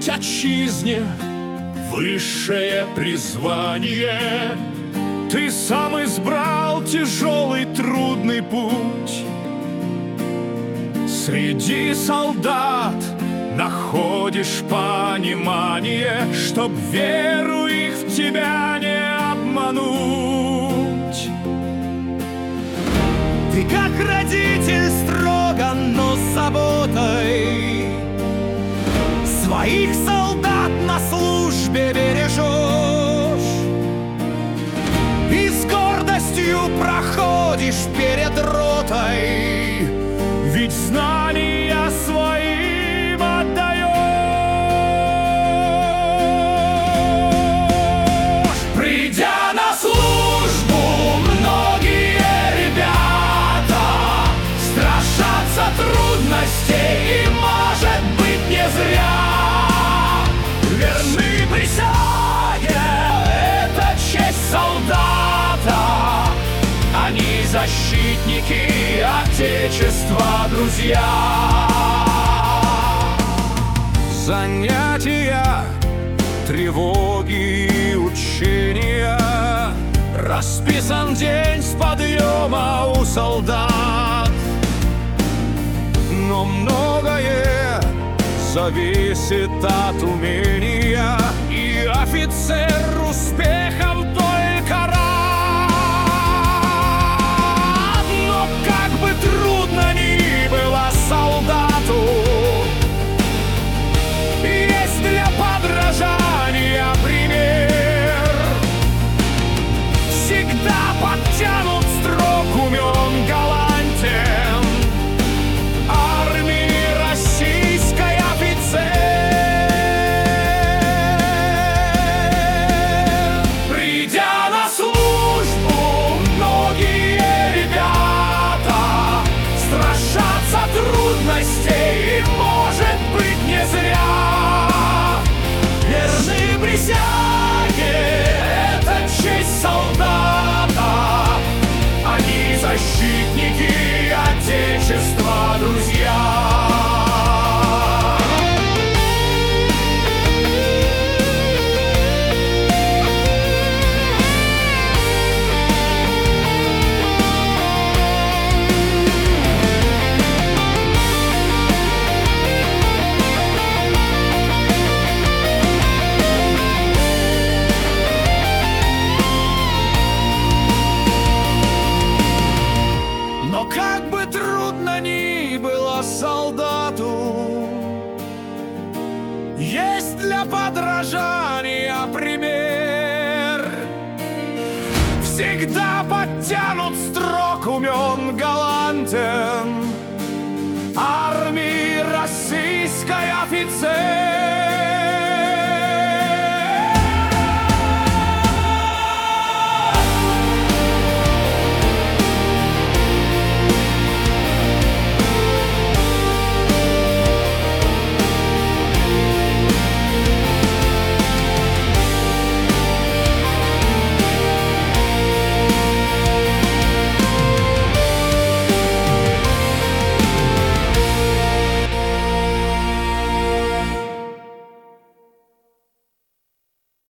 служить отчизне — высшее призвание. Ты сам избрал тяжелый трудный путь. Среди солдат находишь понимание, чтоб веру их в тебя не обмануть. Ты как родитель строго, но с заботой своих солдат на службе бережешь и с гордостью проходишь перед ротой, ведь знания своим отдаешь. Придя на службу, многие ребята страшатся трудностей, и, может быть, не зря. Верны присяге — это честь солдата. Они защитники Отечества, друзья. Занятия, тревоги и учения. Расписан день с подъема у солдат. Но многое зависит от умения, и офицер успехом только рад. Но как бы трудно ни было солдату, есть для подражания пример. Всегда подтянут строк, умен, галантен. Армии российской офицер. Придя на службу, многие ребята страшатся трудностей, и, может быть, не зря. Верны присяге — это честь солдата. Они защитники Отечества, друзья. Но как бы трудно ни было солдату, есть для подражания пример. Всегда подтянут строк, умен, галантен. Армии российской офицер.